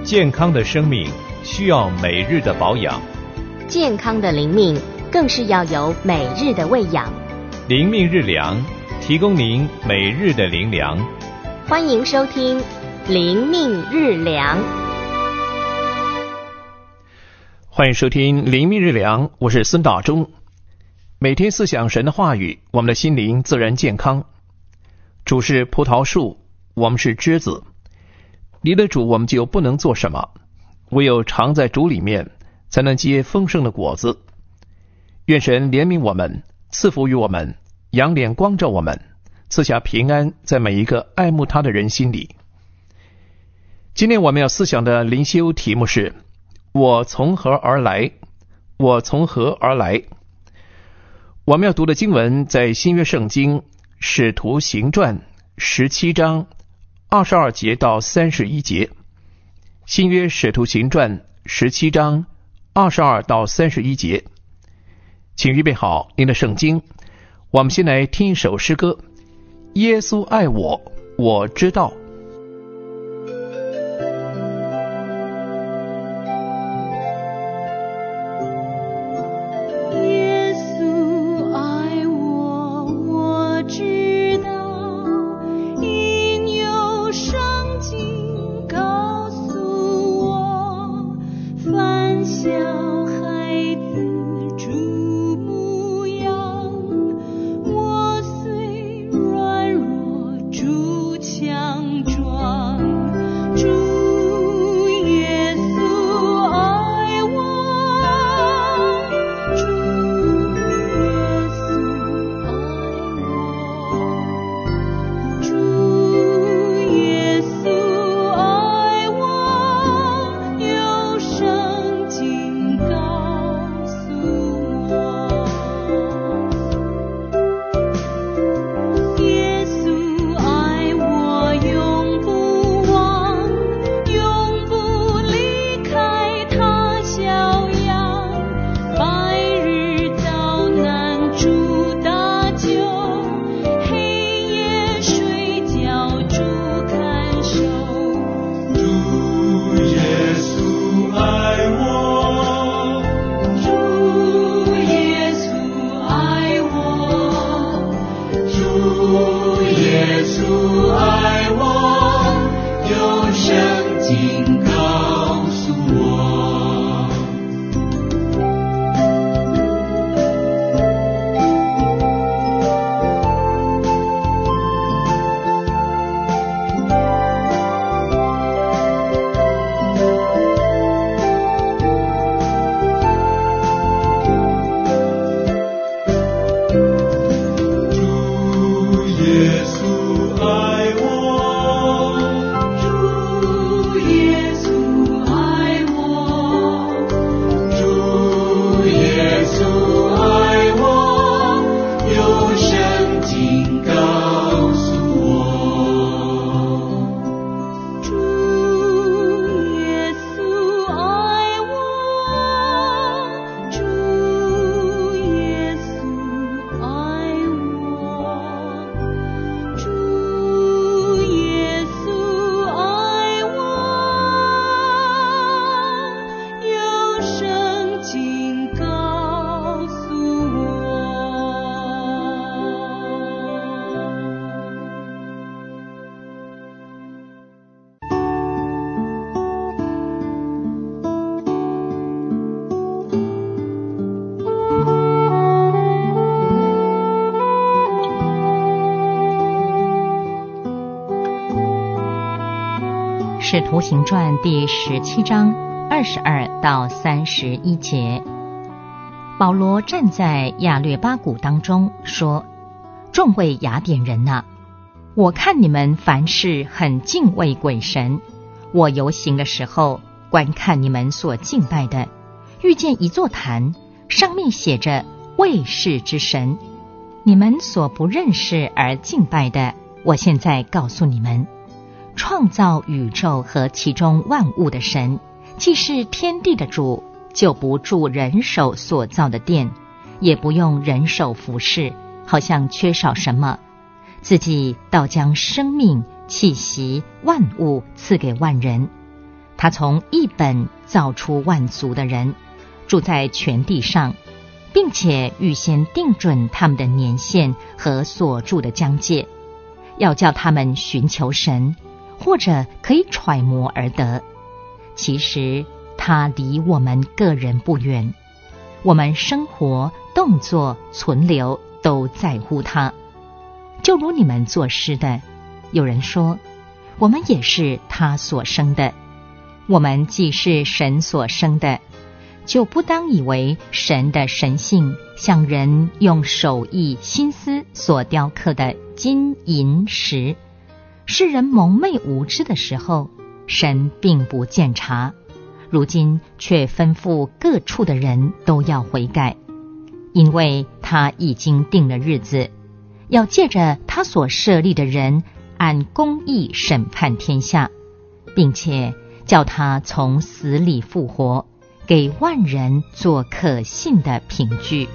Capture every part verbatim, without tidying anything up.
健康的生命需要每日的保养， 健康的灵命更是要有每日的喂养。 灵命日粮，提供您每日的灵粮。 欢迎收听灵命日粮。 欢迎收听灵命日粮，我是孙大中。每天思想神的话语，我们的心灵自然健康。主是葡萄树，我们是枝子。离了主，我们就不能做什么，唯有常在主里面，才能结丰盛的果子。愿神怜悯我们，赐福于我们，扬脸光照我们，赐下平安在每一个爱慕他的人心里。今天我们要思想的灵修题目是：我从何而来？我从何而来？我们要读的经文在新约圣经使徒行传十七章二十二节到三十一节。新约使徒行传十七章二十二到三十一节。请预备好您的圣经，我们先来听一首诗歌：耶稣爱我，我知道。 使徒行传第十七章二十二到三十一节。保罗站在亚略巴谷当中说：众位雅典人哪，我看你们凡事很敬畏鬼神。我游行的时候，观看你们所敬拜的，遇见一座坛，上面写着卫士之神。你们所不认识而敬拜的，我现在告诉你们，创造宇宙和其中万物的神，既是天地的主，就不住人手所造的殿，也不用人手服侍，好像缺少什么，自己倒将生命、气息、万物赐给万人。 他从一本造出万族的人，住在全地上，并且预先定准他们的年限和所住的疆界，要叫他们寻求神，或者可以揣摩而得。其实他离我们个人不远，我们生活、动作、存留都在乎他。就如你们作诗的，有人说，我们也是他所生的。我们既是神所生的，就不当以为神的神性像人用手艺心思所雕刻的金银石。世人蒙昧无知的时候，神并不鉴察，如今却吩咐各处的人都要悔改，因为他已经定了日子，要借着他所设立的人按公义审判天下，并且叫他从死里复活，给万人做可信的凭据。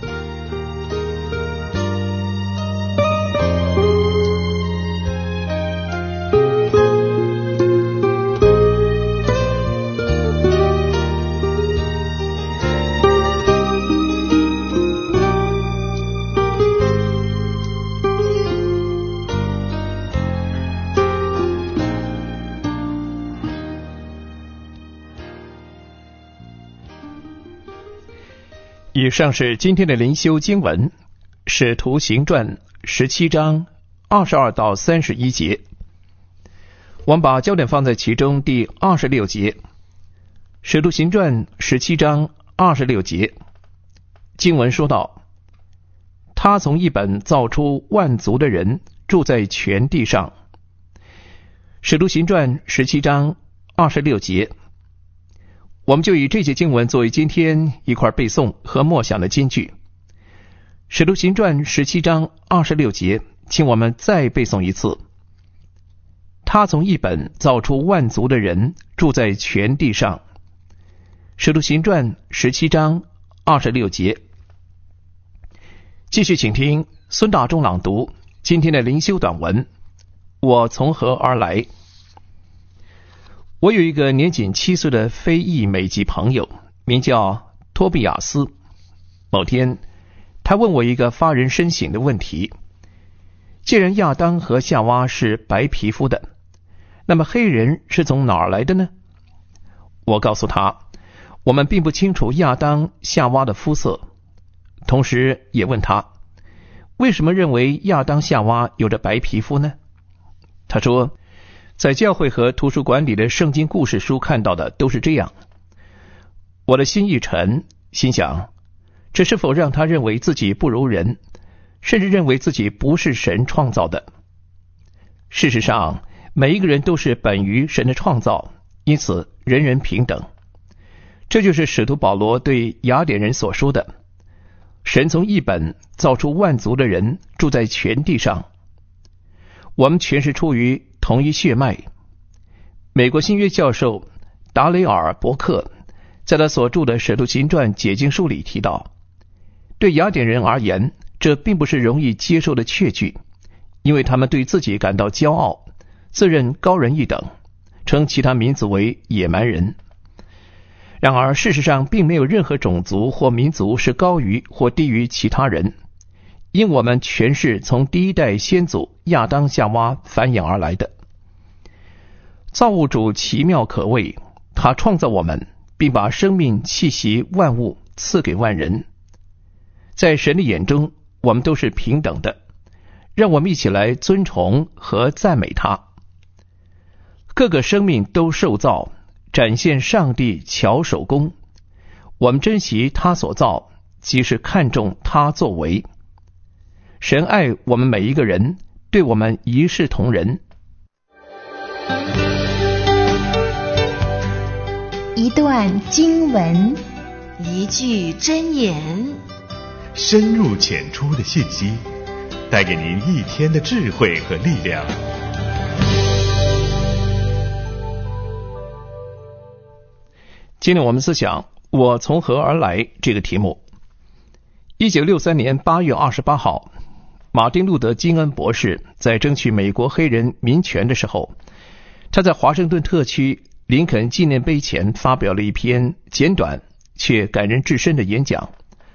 以上是今天的灵修经文，使徒行传十七章二十二到三十一节。我们把焦点放在其中第二十六节。使徒行传十七章二十六节，经文说道：他从一本造出万族的人，住在全地上。使徒行传十七章二十六节，我们就以这节经文作为今天一块背诵和默想的金句。使徒行传十七章二十六节，请我们再背诵一次。他从一本造出万族的人，住在全地上。使徒行传十七章二十六节。继续请听孙大中朗读今天的灵修短文，我从何而来。我有一个年仅七岁的非裔美籍朋友，名叫托比亚斯。某天，他问我一个发人深省的问题：既然亚当和夏娃是白皮肤的，那么黑人是从哪儿来的呢？我告诉他，我们并不清楚亚当、夏娃的肤色，同时也问他，为什么认为亚当、夏娃有着白皮肤呢？他说，在教会和图书馆里的圣经故事书看到的都是这样。我的心一沉，心想，这是否让他认为自己不如人，甚至认为自己不是神创造的？事实上，每一个人都是本于神的创造，因此人人平等。这就是使徒保罗对雅典人所说的：神从一本造出万族的人，住在全地上。我们全是出于同一血脉。美国新约教授达雷尔·伯克在他所著的《使徒行传解经书》里提到，对雅典人而言，这并不是容易接受的确据，因为他们对自己感到骄傲，自认高人一等，称其他民族为野蛮人。然而事实上，并没有任何种族或民族是高于或低于其他人，因我们全是从第一代先祖亚当夏娃繁衍而来的。造物主奇妙可畏，他创造我们，并把生命气息万物赐给万人。在神的眼中，我们都是平等的，让我们一起来尊崇和赞美他。各个生命都受造，展现上帝巧手工。我们珍惜他所造，即是看重他作为。神爱我们每一个人，对我们一视同仁。 一段经文， 一句箴言， 深入浅出的信息，带给您一天的智慧和力量。 今天我们思想我从何而来这个题目。一九六三年八月二十八号，马丁路德金恩博士在争取美国黑人民权的时候，他在华盛顿特区林肯纪念碑前发表了一篇简短却感人至深的演讲。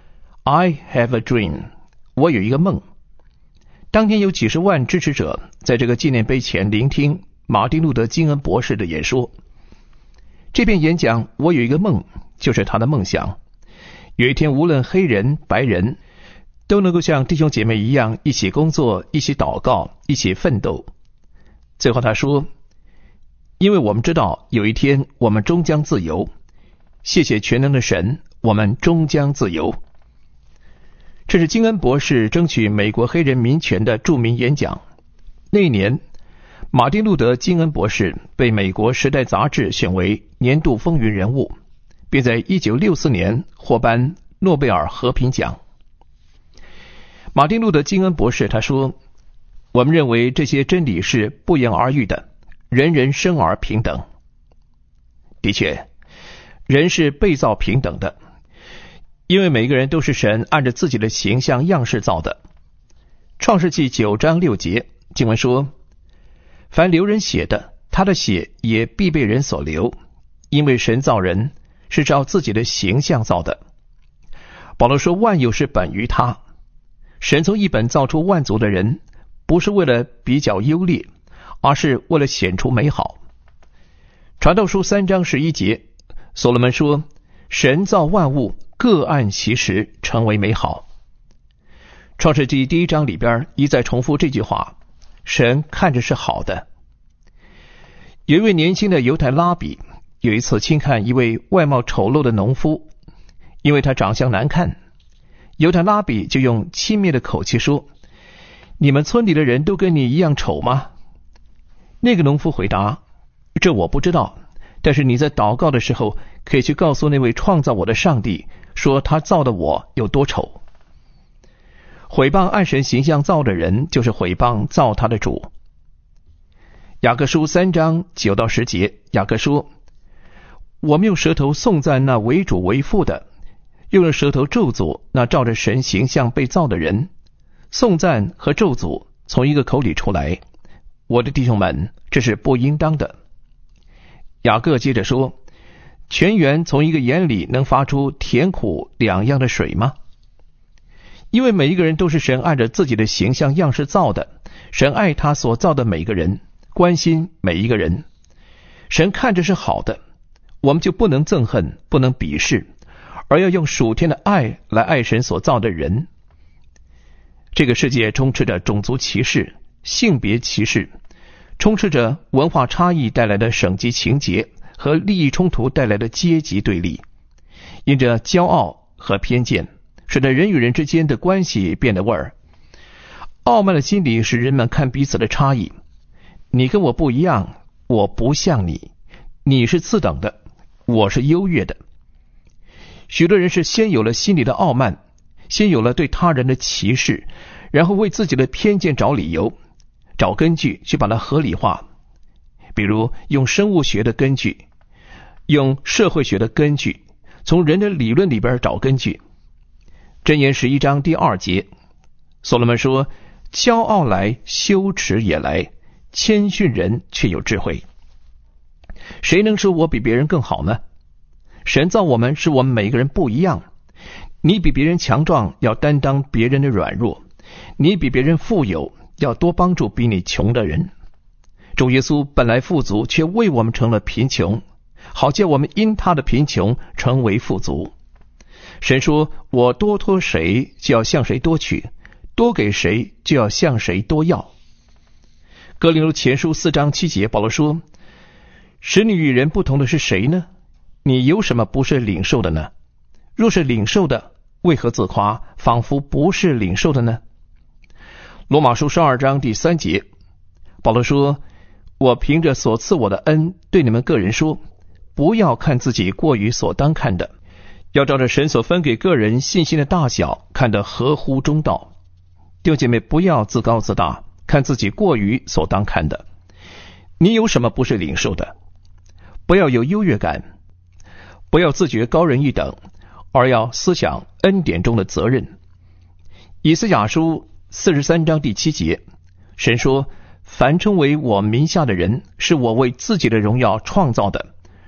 I have a dream， 我有一个梦。当天有几十万支持者在这个纪念碑前聆听马丁路德金恩博士的演说。这篇演讲我有一个梦，就是他的梦想。有一天无论黑人白人都能够像弟兄姐妹一样一起工作，一起祷告，一起奋斗。最后他说，因为我们知道有一天我们终将自由，谢谢全能的神，我们终将自由。这是金恩博士争取美国黑人民权的著名演讲。那一年马丁路德金恩博士被美国时代杂志选为年度风云人物，并在一九六四年获颁诺贝尔和平奖。马丁路德金恩博士他说，我们认为这些真理是不言而喻的，人人生而平等。的确，人是被造平等的，因为每个人都是神按照自己的形象样式造的。创世纪九章六节经文说，凡流人血的，他的血也必被人所流，因为神造人是照自己的形象造的。保罗说，万有是本于他。神从一本造出万族的人，不是为了比较优劣，而是为了显出美好。传道书三章十一节，所罗门说，神造万物各按其时成为美好。创世纪第一章里边一再重复这句话，神看着是好的。有一位年轻的犹太拉比有一次轻看一位外貌丑陋的农夫，因为他长相难看，犹太拉比就用轻蔑的口气说，你们村里的人都跟你一样丑吗？那个农夫回答，这我不知道，但是你在祷告的时候可以去告诉那位创造我的上帝，说他造的我有多丑。毁谤按神形象造的人，就是毁谤造他的主。雅各书三章九到十节，雅各说，我们用舌头颂赞那为主为父的，又用舌头咒诅那照着神形象被造的人。颂赞和咒诅从一个口里出来，我的弟兄们，这是不应当的。雅各接着说，泉源从一个眼里能发出甜苦两样的水吗？因为每一个人都是神按着自己的形象样式造的，神爱他所造的每个人，关心每一个人，神看着是好的，我们就不能憎恨，不能鄙视，而要用属天的爱来爱神所造的人。这个世界充斥着种族歧视、性别歧视，充斥着文化差异带来的省级情节和利益冲突带来的阶级对立，因着骄傲和偏见，使得人与人之间的关系变得味儿。傲慢的心理使人们看彼此的差异，你跟我不一样，我不像你，你是次等的，我是优越的。许多人是先有了心里的傲慢，先有了对他人的歧视，然后为自己的偏见找理由，找根据去把它合理化。比如用生物学的根据，用社会学的根据，从人的理论里边找根据。箴言十一章第二节，所罗门说，骄傲来，羞耻也来，谦逊人却有智慧。谁能说我比别人更好呢？神造我们是我们每个人不一样，你比别人强壮，要担当别人的软弱；你比别人富有，要多帮助比你穷的人。主耶稣本来富足，却为我们成了贫穷，好叫我们因他的贫穷成为富足。神说，我多托谁，就要向谁多取；多给谁，就要向谁多要。哥林多前书四章七节，保罗说，使你与人不同的是谁呢？你有什么不是领受的呢？若是领受的，为何自夸，仿佛不是领受的呢？罗马书十二章第三节，保罗说，我凭着所赐我的恩，对你们个人说，不要看自己过于所当看的，要照着神所分给个人信心的大小，看得合乎中道。弟兄姐妹，不要自高自大，看自己过于所当看的。你有什么不是领受的？不要有优越感，不要自觉高人一等，而要思想恩典中的责任。以赛亚书四十三章第七节，神说，凡称为我名下的人，是我为自己的荣耀创造的，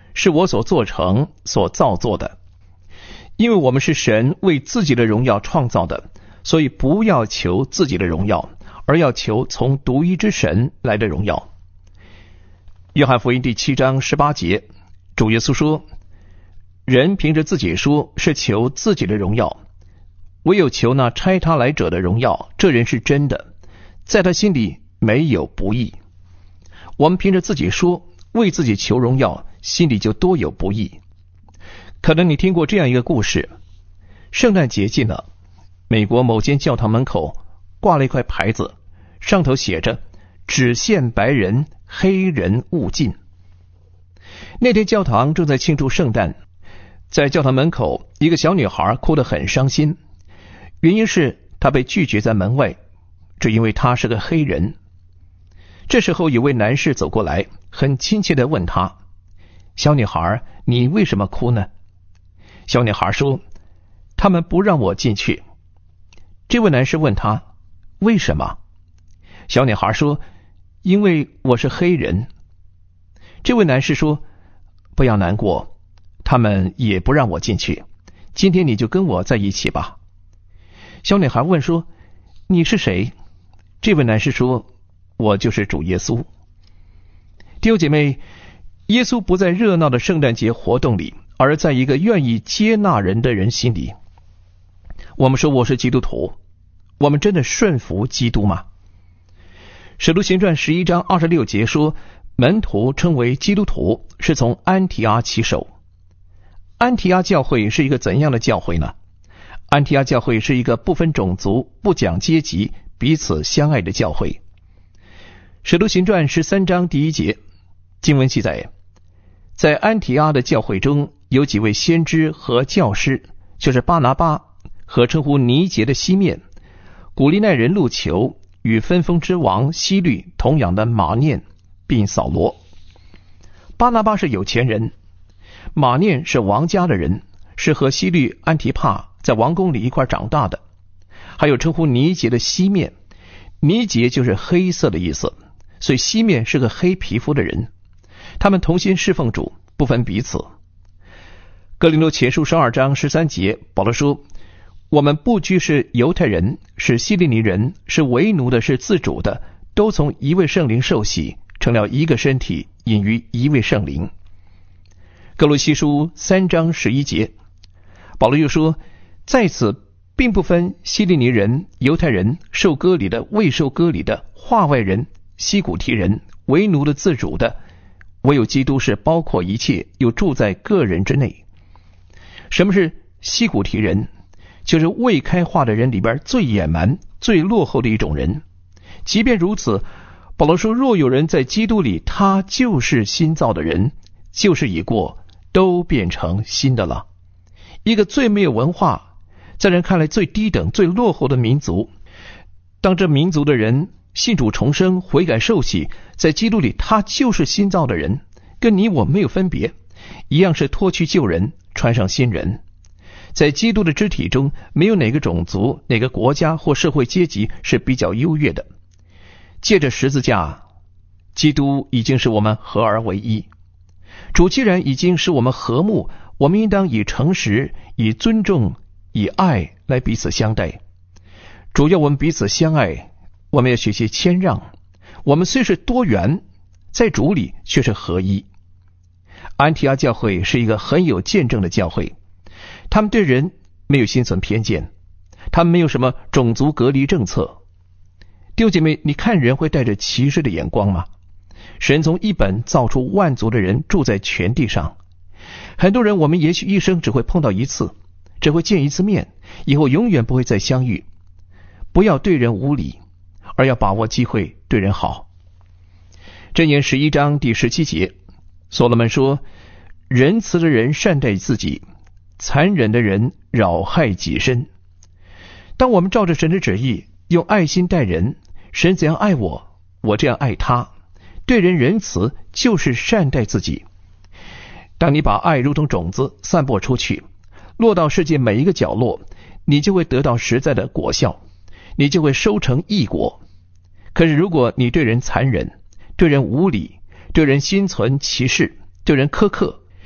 是我所做成、所造作的。因为我们是神为自己的荣耀创造的，所以不要求自己的荣耀，而要求从独一之神来的荣耀。约翰福音第七章十八节，主耶稣说，人凭着自己说是求自己的荣耀，唯有求那差他来者的荣耀，这人是真的，在他心里没有不义。我们凭着自己说为自己求荣耀，心里就多有不义。可能你听过这样一个故事，圣诞节近了，美国某间教堂门口挂了一块牌子，上头写着只限白人，黑人勿进。那天教堂正在庆祝圣诞，在教堂门口，一个小女孩哭得很伤心，原因是她被拒绝在门外，只因为她是个黑人。这时候有位男士走过来，很亲切地问她，小女孩，你为什么哭呢？小女孩说，他们不让我进去。这位男士问她，为什么？小女孩说，因为我是黑人。这位男士说，不要难过，他们也不让我进去，今天你就跟我在一起吧。小女孩问说，你是谁？这位男士说，我就是主耶稣。弟兄姐妹，耶稣不在热闹的圣诞节活动里，而在一个愿意接纳人的人心里。我们说我是基督徒，我们真的顺服基督吗？使徒行传十一章二十六节说，门徒称为基督徒是从安提阿起手。安提阿教会是一个怎样的教会呢？安提阿教会是一个不分种族、不讲阶级、彼此相爱的教会。使徒行传十三章第一节，经文记载，在安提阿的教会中有几位先知和教师，就是巴拿巴和称呼尼结的西面，古利奈人路求与分封之王希律同养的马念，并扫罗。巴拿巴是有钱人，马念是王家的人，是和希律安提帕在王宫里一块长大的。还有称呼尼结的西面，尼结就是黑色的意思，所以西面是个黑皮肤的人。他们同心侍奉主，不分彼此。哥林多前书十二章十三节，保罗说，我们不拘是犹太人，是希利尼人，是为奴的，是自主的，都从一位圣灵受洗，成了一个身体，隐于一位圣灵。哥罗西书三章十一节，保罗又说，在此并不分希利尼人、犹太人、受割礼的、未受割礼的、化外人、西古提人、为奴的、自主的，唯有基督是包括一切，又住在个人之内。什么是西古提人？就是未开化的人里边最野蛮、最落后的一种人。即便如此，保罗说，若有人在基督里，他就是新造的人，旧事已过，都变成新的了。一个最没有文化，在人看来最低等、最落后的民族，当这民族的人信主重生、悔改受洗，在基督里他就是新造的人，跟你我没有分别，一样是脱去旧人，穿上新人。在基督的肢体中，没有哪个种族、哪个国家或社会阶级是比较优越的。借着十字架，基督已经使我们合而为一。主既然已经使我们和睦，我们应当以诚实、以尊重、以爱来彼此相待。主要我们彼此相爱，我们要学习谦让。我们虽是多元，在主里却是合一。安提阿教会是一个很有见证的教会，他们对人没有心存偏见，他们没有什么种族隔离政策。弟兄姐妹，你看人会带着歧视的眼光吗？神从一本造出万族的人住在全地上，很多人我们也许一生只会碰到一次，只会见一次面，以后永远不会再相遇。不要对人无礼，而要把握机会对人好。箴言十一章第十七节，所罗门说，仁慈的人善待自己，残忍的人扰害己身。当我们照着神的旨意用爱心待人，神怎样爱我，我这样爱他，对人仁慈就是善待自己。当你把爱如同种子散播出去，落到世界每一个角落，你就会得到实在的果效，你就会收成异果。可是如果你对人残忍，对人无理，对人心存歧视，对人苛刻，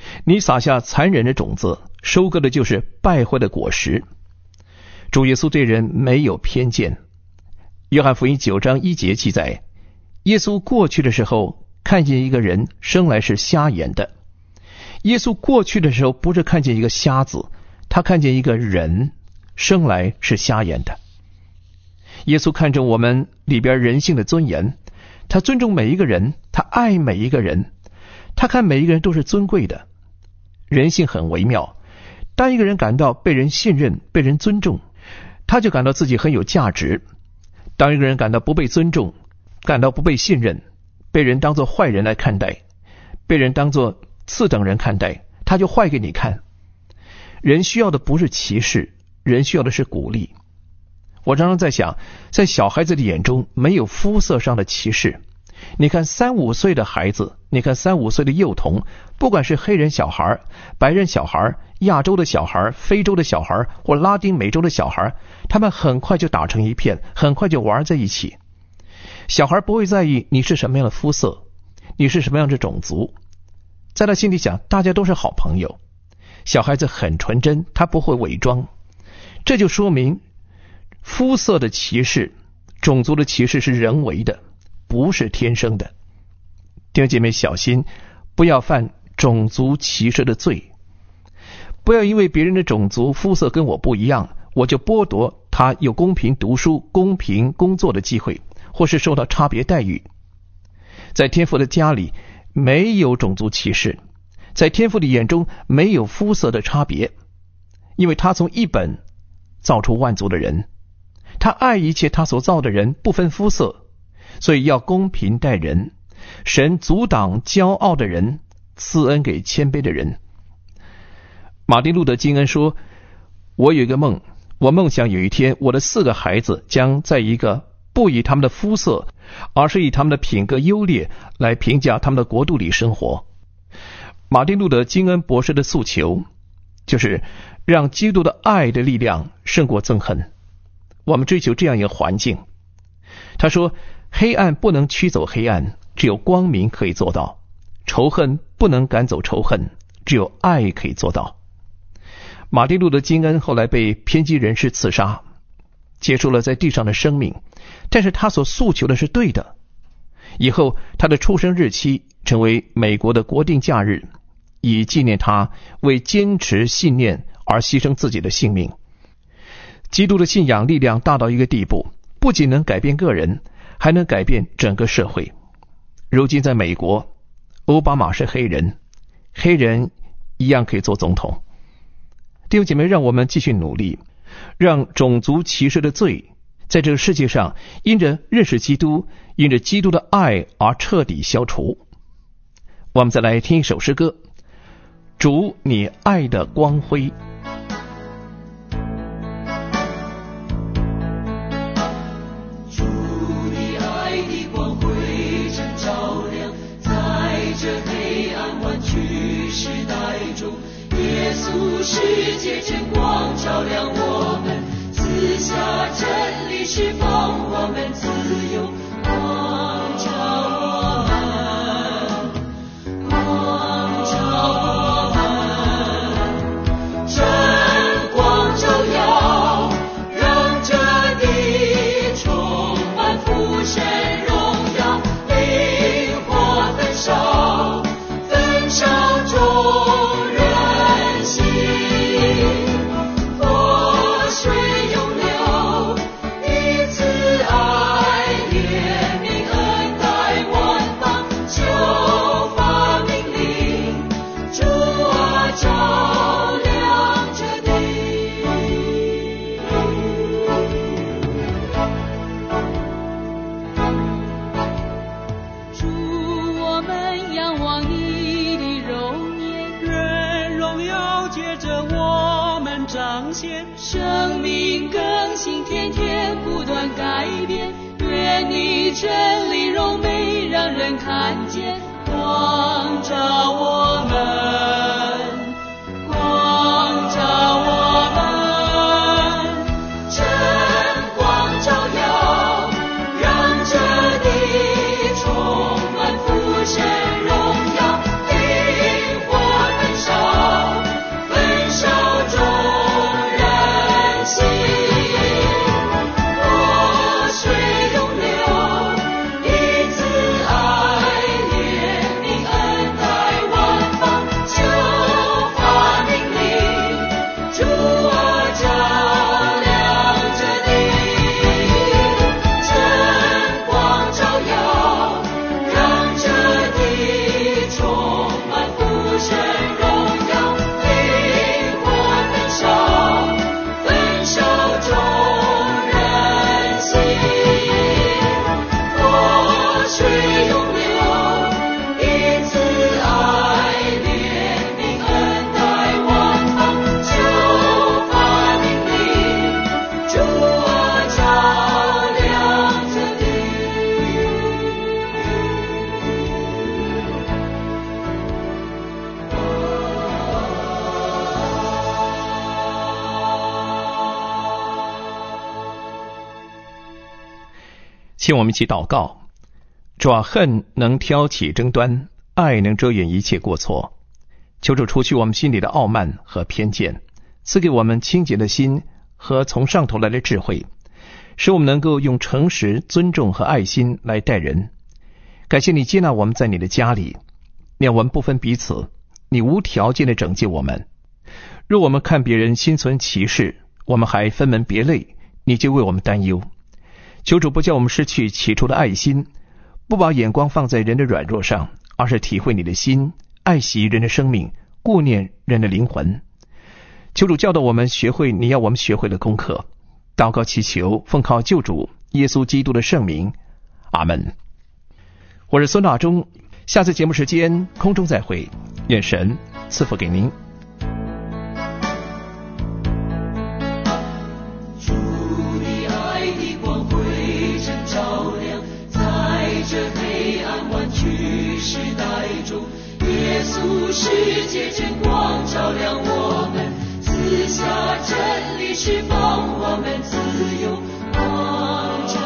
你撒下残忍的种子，收割的就是败坏的果实。主耶稣对人没有偏见。约翰福音九章一节记载，耶稣过去的时候看见一个人生来是瞎眼的。耶稣过去的时候不是看见一个瞎子，他看见一个人生来是瞎眼的。耶稣看重我们里边人性的尊严，他尊重每一个人，他爱每一个人，他看每一个人都是尊贵的。人性很微妙，当一个人感到被人信任、被人尊重，他就感到自己很有价值。当一个人感到不被尊重，感到不被信任，被人当作坏人来看待，被人当作次等人看待，他就坏给你看。人需要的不是歧视，人需要的是鼓励。我常常在想，在小孩子的眼中没有肤色上的歧视。你看三五岁的孩子，你看三五岁的幼童，不管是黑人小孩、白人小孩、亚洲的小孩、非洲的小孩或拉丁美洲的小孩，他们很快就打成一片，很快就玩在一起。小孩不会在意你是什么样的肤色，你是什么样的种族，在他心里想大家都是好朋友。小孩子很纯真，他不会伪装。这就说明肤色的歧视、种族的歧视是人为的，不是天生的。弟兄姐妹，小心不要犯种族歧视的罪。不要因为别人的种族肤色跟我不一样，我就剥夺他有公平读书、公平工作的机会，或是受到差别待遇。在天父的家里没有种族歧视，在天父的眼中没有肤色的差别，因为他从一本造出万族的人，他爱一切他所造的人，不分肤色，所以要公平待人。神阻挡骄傲的人，赐恩给谦卑的人。马丁路德金恩说，我有一个梦，我梦想有一天我的四个孩子将在一个不以他们的肤色，而是以他们的品格优劣来评价他们的国度里生活。马丁路德金恩博士的诉求就是让基督的爱的力量胜过憎恨。我们追求这样一个环境。他说，黑暗不能驱走黑暗，只有光明可以做到；仇恨不能赶走仇恨，只有爱可以做到。马丁路德金恩后来被偏激人士刺杀，结束了在地上的生命，但是他所诉求的是对的。以后他的出生日期成为美国的国定假日，以纪念他为坚持信念而牺牲自己的性命。基督的信仰力量大到一个地步，不仅能改变个人，还能改变整个社会。如今在美国，奥巴马是黑人，黑人一样可以做总统。弟兄姐妹，让我们继续努力，让种族歧视的罪在这个世界上因着认识基督，因着基督的爱而彻底消除。我们再来听一首诗歌，主你爱的光辉。 主你爱的光辉正照亮在这黑暗弯曲时代中，耶稣世界真光照亮我们，赐下真理释放我们自由，光照我们，光照我们，真光照耀，让这地充满父神荣耀，灵火焚烧，焚烧众人心，活水涌流，以慈爱怜悯恩待万邦，就发命令，主啊照亮这地。主，我们仰望你的容颜，愿荣耀借着我们彰显，生命更新，天天不断改变，愿你真理荣美让人看见，光照我们，光照我们，真光照耀，让这地充满父神荣耀，灵火焚请我们一起祷告。主啊，恨能挑起争端，爱能遮掩一切过错。求主除去我们心里的傲慢和偏见，赐给我们清洁的心和从上头来的智慧，使我们能够用诚实、尊重和爱心来待人。感谢你接纳我们在你的家里，让我们不分彼此，你无条件的拯救我们。若我们看别人心存歧视，我们还分门别类，你就为我们担忧。求主不叫我们失去起初的爱心，不把眼光放在人的软弱上，而是体会你的心，爱惜人的生命，顾念人的灵魂。求主教导我们学会你要我们学会的功课。祷告祈求，奉靠救主耶稣基督的圣名，阿们。我是孙大中，下次节目时间空中再会，愿神赐福给您。 主的爱的光辉正照亮，在这黑暗弯曲时代中，耶稣世界真光照亮我们，赐下真理释放我们自由，光照